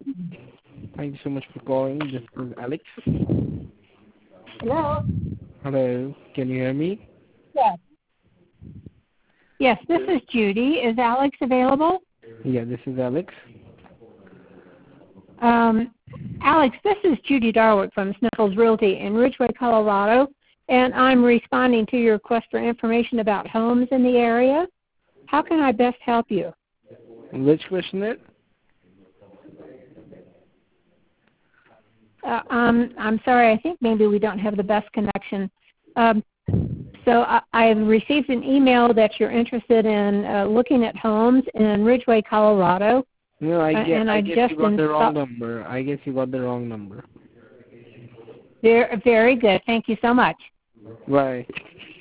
Thank you so much for calling. This is Alex. Hello? Hello, can you hear me? Yes. Yes, this is Judy. Is Alex available? Yeah, this is Alex. Alex, this is Judy Darwick from Sniffles Realty in Ridgeway, Colorado, and I'm responding to your request for information about homes in the area. How can I best help you? Which question is it? I'm sorry, I think maybe we don't have the best connection. So I've received an email that you're interested in looking at homes in Ridgeway, Colorado. No, I guess you got the wrong number. I guess you got the wrong number. Very good. Thank you so much. Bye.